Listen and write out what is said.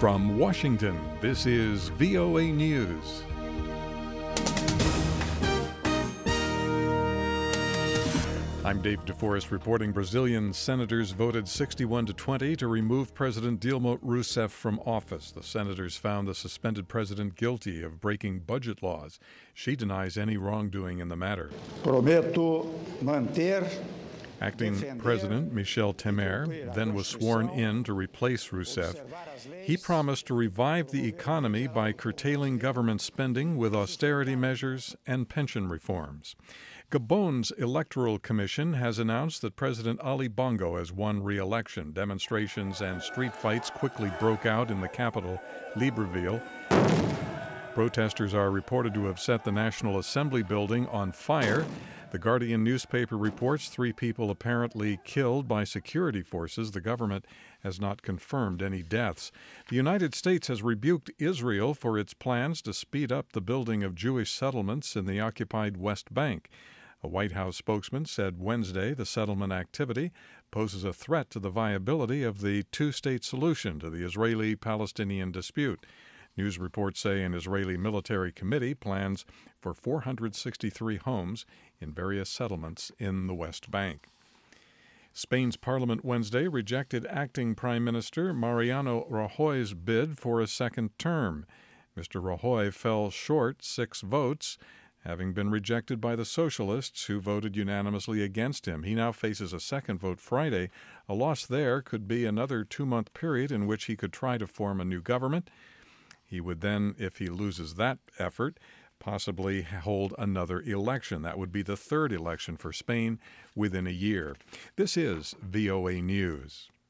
From Washington, this is VOA News. I'm Dave DeForest reporting Brazilian senators voted 61-20 to remove President Dilma Rousseff from office. The senators found the suspended president guilty of breaking budget laws. She denies any wrongdoing in the matter. Prometo manter. Acting President Michel Temer then was sworn in to replace Rousseff. He promised to revive the economy by curtailing government spending with austerity measures and pension reforms. Gabon's Electoral Commission has announced that President Ali Bongo has won re-election. Demonstrations and street fights quickly broke out in the capital, Libreville. Protesters are reported to have set the National Assembly building on fire. The Guardian newspaper reports 3 people apparently killed by security forces. The government has not confirmed any deaths. The United States has rebuked Israel for its plans to speed up the building of Jewish settlements in the occupied West Bank. A White House spokesman said Wednesday the settlement activity poses a threat to the viability of the two-state solution to the Israeli-Palestinian dispute. News reports say an Israeli military committee plans for 463 homes in various settlements in the West Bank. Spain's parliament Wednesday rejected acting Prime Minister Mariano Rajoy's bid for a second term. Mr. Rajoy fell short 6 votes, having been rejected by the socialists who voted unanimously against him. He now faces a second vote Friday. A loss there could be another 2-month period in which he could try to form a new government. He would then, if he loses that effort, possibly hold another election. That would be the 3rd election for Spain within a year. This is VOA News.